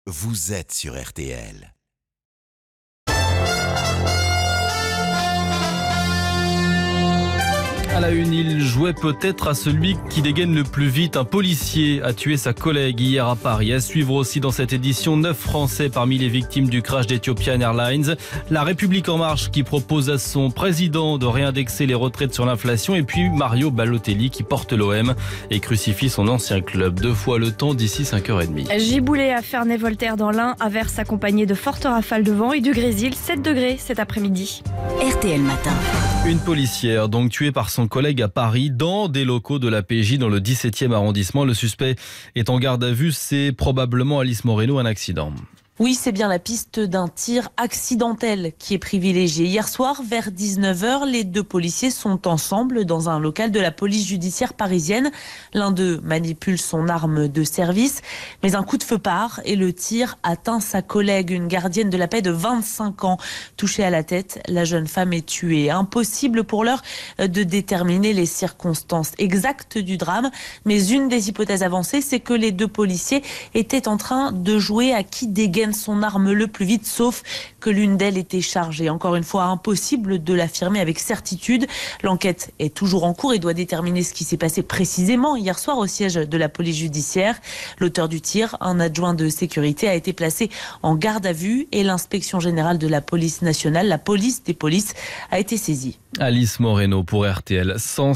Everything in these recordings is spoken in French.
vous êtes sur RTL. À la une, il jouait peut-être à celui qui dégaine le plus vite. Un policier a tué sa collègue hier à Paris. À suivre aussi dans cette édition, 9 Français parmi les victimes du crash d'Ethiopian Airlines. La République en marche qui propose à son président de réindexer les retraites sur l'inflation. Et puis Mario Balotelli qui porte l'OM et crucifie son ancien club. 2 fois le temps d'ici 5h30. Giboulé à Ferney-Voltaire dans l'Ain, averse accompagnée de fortes rafales de vent et du grésil. 7 degrés cet après-midi. RTL Matin. Une policière donc tuée par son collègue à Paris dans des locaux de la PJ dans le 17e arrondissement. Le suspect est en garde à vue. C'est probablement Alice Moreno, un accident. Oui, c'est bien la piste d'un tir accidentel qui est privilégiée. Hier soir, vers 19h, les 2 policiers sont ensemble dans un local de la police judiciaire parisienne. L'un d'eux manipule son arme de service, mais un coup de feu part et le tir atteint sa collègue, une gardienne de la paix de 25 ans. Touchée à la tête, la jeune femme est tuée. Impossible pour l'heure de déterminer les circonstances exactes du drame, mais une des hypothèses avancées, c'est que les 2 policiers étaient en train de jouer à qui dégaine son arme le plus vite, sauf que l'une d'elles était chargée. Encore une fois, impossible de l'affirmer avec certitude. L'enquête est toujours en cours et doit déterminer ce qui s'est passé précisément hier soir au siège de la police judiciaire. L'auteur du tir, un adjoint de sécurité, a été placé en garde à vue et l'inspection générale de la police nationale, la police des polices, a été saisie. Alice Moreno pour RTL.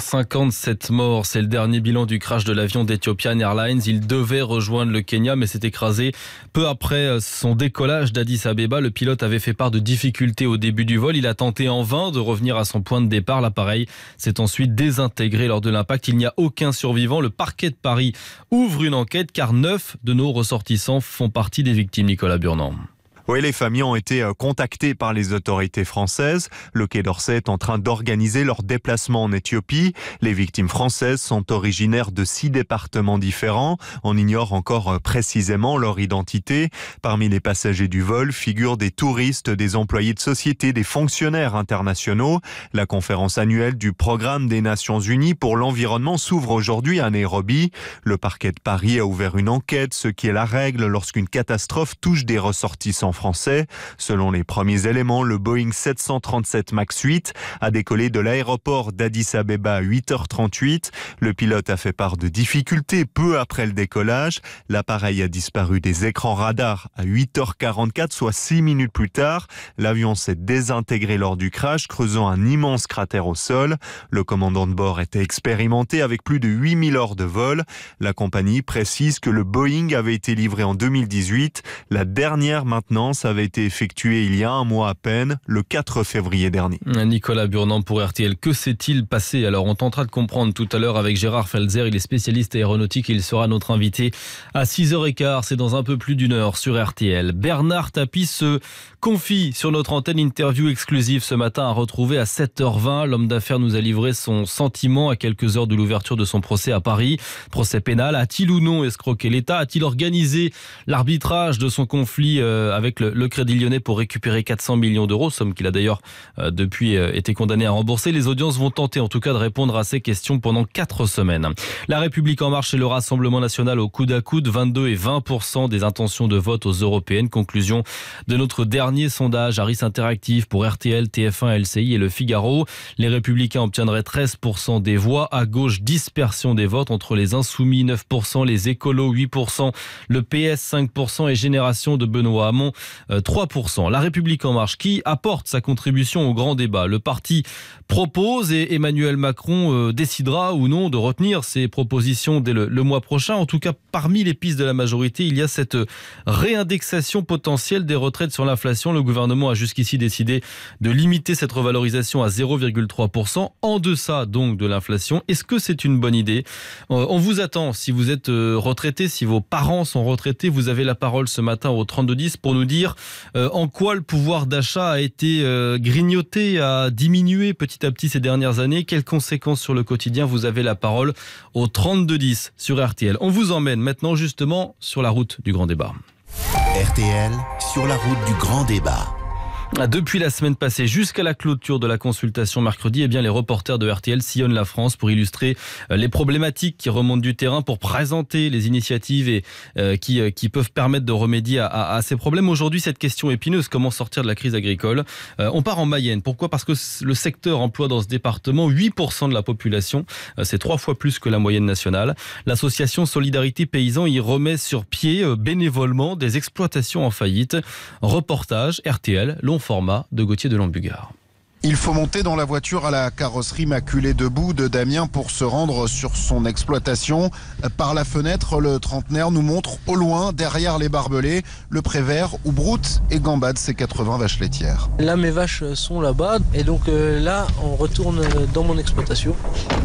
157 morts, c'est le dernier bilan du crash de l'avion d'Ethiopian Airlines. Il devait rejoindre le Kenya mais s'est écrasé peu après son décollage d'Addis Abeba. Le pilote avait fait part de difficultés au début du vol. Il a tenté en vain de revenir à son point de départ. L'appareil s'est ensuite désintégré lors de l'impact. Il n'y a aucun survivant. Le parquet de Paris ouvre une enquête car 9 de nos ressortissants font partie des victimes. Nicolas Burnand. Oui, les familles ont été contactées par les autorités françaises. Le Quai d'Orsay est en train d'organiser leur déplacement en Éthiopie. Les victimes françaises sont originaires de 6 départements différents. On ignore encore précisément leur identité. Parmi les passagers du vol figurent des touristes, des employés de société, des fonctionnaires internationaux. La conférence annuelle du Programme des Nations Unies pour l'environnement s'ouvre aujourd'hui à Nairobi. Le parquet de Paris a ouvert une enquête, ce qui est la règle lorsqu'une catastrophe touche des ressortissants français. Selon les premiers éléments, le Boeing 737 MAX 8 a décollé de l'aéroport d'Addis Abeba à 8h38. Le pilote a fait part de difficultés peu après le décollage. L'appareil a disparu des écrans radars à 8h44, soit 6 minutes plus tard. L'avion s'est désintégré lors du crash, creusant un immense cratère au sol. Le commandant de bord était expérimenté avec plus de 8000 heures de vol. La compagnie précise que le Boeing avait été livré en 2018. La dernière maintenance avait été effectuée il y a un mois à peine, le 4 février dernier. Nicolas Burnand pour RTL. Que s'est-il passé? Alors, on tentera de comprendre tout à l'heure avec Gérard Felzer. Il est spécialiste aéronautique et il sera notre invité à 6h15. C'est dans un peu plus d'une heure sur RTL. Bernard Tapie se confie sur notre antenne. Interview exclusive ce matin à retrouver à 7h20. L'homme d'affaires nous a livré son sentiment à quelques heures de l'ouverture de son procès à Paris. Procès pénal. A-t-il ou non escroqué l'État? A-t-il organisé l'arbitrage de son conflit avec le Crédit Lyonnais pour récupérer 400 millions d'euros, somme qu'il a d'ailleurs depuis été condamné à rembourser? Les audiences vont tenter en tout cas de répondre à ces questions pendant 4 semaines. La République en marche et le Rassemblement national au coude à coude, 22 et 20% des intentions de vote aux européennes. Conclusion de notre dernier sondage Harris Interactive pour RTL, TF1, LCI et Le Figaro. Les Républicains obtiendraient 13% des voix. À gauche, dispersion des votes entre les Insoumis 9%, les Écolos 8%, le PS 5% et Génération de Benoît Hamon 3%. La République en marche qui apporte sa contribution au grand débat. Le parti propose et Emmanuel Macron décidera ou non de retenir ses propositions dès le mois prochain. En tout cas, parmi les pistes de la majorité, il y a cette réindexation potentielle des retraites sur l'inflation. Le gouvernement a jusqu'ici décidé de limiter cette revalorisation à 0,3%, en deçà donc de l'inflation. Est-ce que c'est une bonne idée? On vous attend. Si vous êtes retraité, si vos parents sont retraités, vous avez la parole ce matin au 3210 pour nous dire en quoi le pouvoir d'achat a été grignoté, a diminué petit à petit ces dernières années. Quelles conséquences sur le quotidien? Vous avez la parole au 3210 sur RTL. On vous emmène maintenant justement sur la route du grand débat. RTL, sur la route du grand débat. Depuis la semaine passée jusqu'à la clôture de la consultation mercredi, eh bien les reporters de RTL sillonnent la France pour illustrer les problématiques qui remontent du terrain, pour présenter les initiatives et qui peuvent permettre de remédier à ces problèmes. Aujourd'hui, cette question épineuse, comment sortir de la crise agricole ? On part en Mayenne. Pourquoi ? Parce que le secteur emploie dans ce département 8% de la population. C'est 3 fois plus que la moyenne nationale. L'association Solidarité Paysans y remet sur pied bénévolement des exploitations en faillite. Reportage RTL, long format de Gauthier de Lambugard. Il faut monter dans la voiture à la carrosserie maculée debout de Damien pour se rendre sur son exploitation. Par la fenêtre, le trentenaire nous montre au loin, derrière les barbelés, le Prévert où broutent et gambadent ses 80 vaches laitières. Là, mes vaches sont là-bas et donc là, on retourne dans mon exploitation.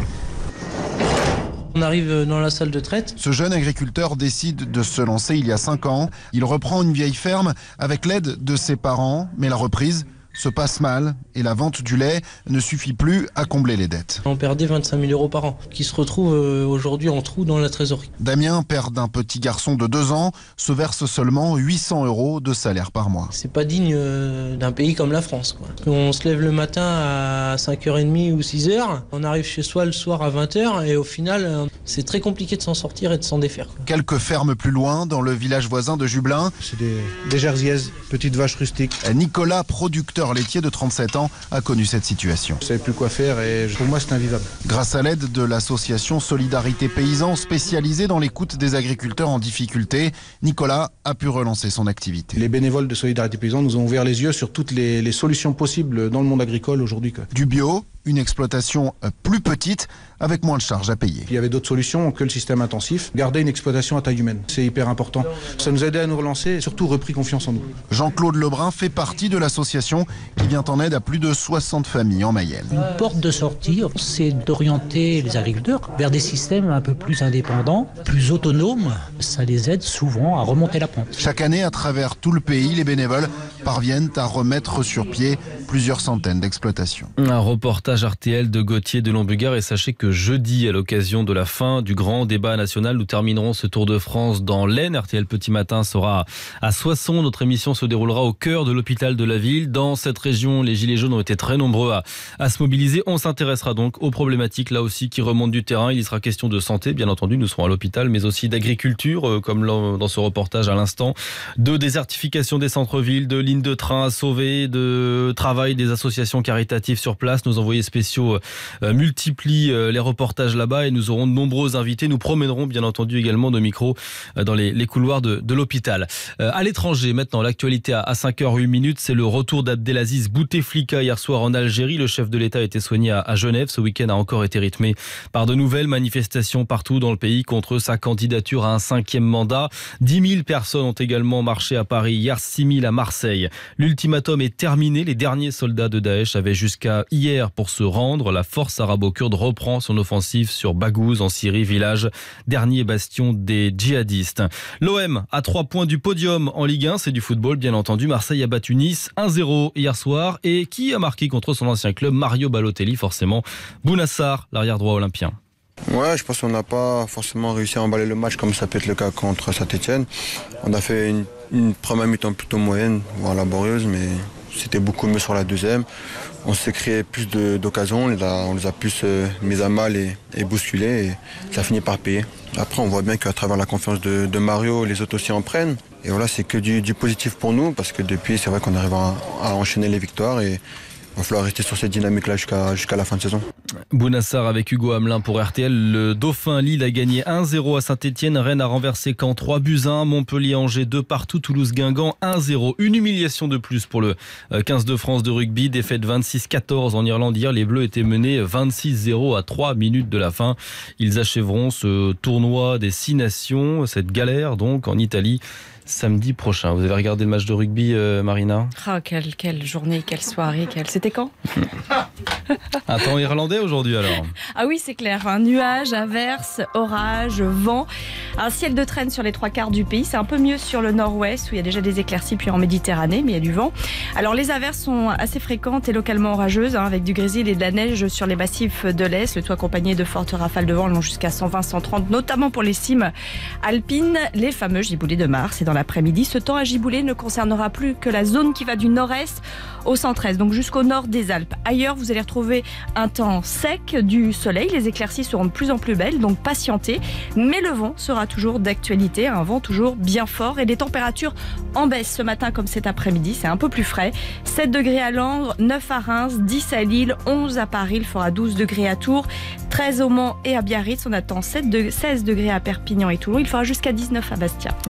On arrive dans la salle de traite. Ce jeune agriculteur décide de se lancer il y a 5 ans. Il reprend une vieille ferme avec l'aide de ses parents, mais la reprise se passe mal et la vente du lait ne suffit plus à combler les dettes. On perdait 25 000 € par an, qui se retrouvent aujourd'hui en trou dans la trésorerie. Damien, père d'un petit garçon de 2 ans, se verse seulement 800 € de salaire par mois. C'est pas digne d'un pays comme la France, quoi. On se lève le matin à 5h30 ou 6h, on arrive chez soi le soir à 20h et au final, c'est très compliqué de s'en sortir et de s'en défaire, quoi. Quelques fermes plus loin, dans le village voisin de Jublain, c'est des jersiaises, petites vaches rustiques. Nicolas, producteur laitier de 37 ans, a connu cette situation. Je ne savais plus quoi faire et pour moi c'est invivable. Grâce à l'aide de l'association Solidarité Paysans, spécialisée dans l'écoute des agriculteurs en difficulté, Nicolas a pu relancer son activité. Les bénévoles de Solidarité Paysans nous ont ouvert les yeux sur toutes les solutions possibles dans le monde agricole aujourd'hui. Du bio, une exploitation plus petite avec moins de charges à payer. Il y avait d'autres solutions que le système intensif. Garder une exploitation à taille humaine, c'est hyper important. Ça nous a aidé à nous relancer et surtout repris confiance en nous. Jean-Claude Lebrun fait partie de l'association qui vient en aide à plus de 60 familles en Mayenne. Une porte de sortie, c'est d'orienter les agriculteurs vers des systèmes un peu plus indépendants, plus autonomes. Ça les aide souvent à remonter la pente. Chaque année, à travers tout le pays, les bénévoles parviennent à remettre sur pied plusieurs centaines d'exploitations. Un reportage RTL de Gauthier de Lambugard, et sachez que jeudi, à l'occasion de la fin du grand débat national, nous terminerons ce Tour de France dans l'Aisne. RTL Petit Matin sera à Soissons. Notre émission se déroulera au cœur de l'hôpital de la ville. Dans cette région, les Gilets jaunes ont été très nombreux à se mobiliser. On s'intéressera donc aux problématiques là aussi qui remontent du terrain. Il y sera question de santé, bien entendu, nous serons à l'hôpital, mais aussi d'agriculture, comme dans ce reportage à l'instant, de désertification des centres-villes, de lignes de train à sauver, de travail des associations caritatives sur place. Nos envoyés spéciaux multiplient les reportages là-bas et nous aurons de nombreux invités. Nous promènerons bien entendu également nos micros dans les couloirs de l'hôpital. À l'étranger, maintenant, l'actualité à 5h08, c'est le retour d'Abdelaziz Bouteflika hier soir en Algérie. Le chef de l'État a été soigné à Genève. Ce week-end a encore été rythmé par de nouvelles manifestations partout dans le pays contre sa candidature à un 5e mandat. 10 000 personnes ont également marché à Paris hier, 6 000 à Marseille. L'ultimatum est terminé. Les derniers soldats de Daesh avaient jusqu'à hier pour se rendre. La force arabo-kurde reprend son offensive sur Baghouz en Syrie, village dernier bastion des djihadistes. L'OM à 3 points du podium en Ligue 1, c'est du football bien entendu. Marseille a battu Nice 1-0 hier soir. Et qui a marqué contre son ancien club? Mario Balotelli, forcément. Bounassar, l'arrière droit olympien. Ouais, je pense qu'on n'a pas forcément réussi à emballer le match comme ça peut être le cas contre Saint-Etienne. On a fait une première mi-temps plutôt moyenne, voire laborieuse, mais c'était beaucoup mieux sur la deuxième. On s'est créé plus d'occasions, on les a plus mis à mal et bousculés, et ça finit par payer. Après, on voit bien qu'à travers la confiance de Mario, les autres aussi en prennent. Et voilà, c'est que du positif pour nous, parce que depuis, c'est vrai qu'on arrive à enchaîner les victoires et il va falloir rester sur cette dynamique-là jusqu'à la fin de saison. Bounassar avec Hugo Hamelin pour RTL. Le Dauphin Lille a gagné 1-0 à Saint-Etienne. Rennes a renversé Caen 3-1. Montpellier-Angers 2 partout. Toulouse-Guingamp 1-0. Une humiliation de plus pour le 15 de France de rugby. Défaite 26-14 en Irlande hier. Les Bleus étaient menés 26-0 à 3 minutes de la fin. Ils achèveront ce tournoi des 6 nations, cette galère donc en Italie, samedi prochain. Vous avez regardé le match de rugby, Marina? Quelle journée, quelle soirée, c'était quand? Un temps irlandais aujourd'hui alors? Ah oui, c'est clair. Un nuage, averse, orage, vent. Un ciel de traîne sur les 3/4 du pays. C'est un peu mieux sur le nord-ouest où il y a déjà des éclaircies, puis en Méditerranée, mais il y a du vent. Alors les averses sont assez fréquentes et localement orageuses, avec du grésil et de la neige sur les massifs de l'Est. Le tout accompagné de fortes rafales de vent allant jusqu'à 120-130, notamment pour les cimes alpines, les fameux giboulées de Mars. Et dans l'après-midi. Ce temps à gibouler ne concernera plus que la zone qui va du nord-est au centre-est, donc jusqu'au nord des Alpes. Ailleurs, vous allez retrouver un temps sec, du soleil. Les éclaircies seront de plus en plus belles, donc patientez. Mais le vent sera toujours d'actualité, un vent toujours bien fort. Et les températures en baisse ce matin comme cet après-midi. C'est un peu plus frais. 7 degrés à Langres, 9 à Reims, 10 à Lille, 11 à Paris. Il fera 12 degrés à Tours, 13 au Mans et à Biarritz. On attend 16 degrés à Perpignan et Toulon. Il fera jusqu'à 19 à Bastia.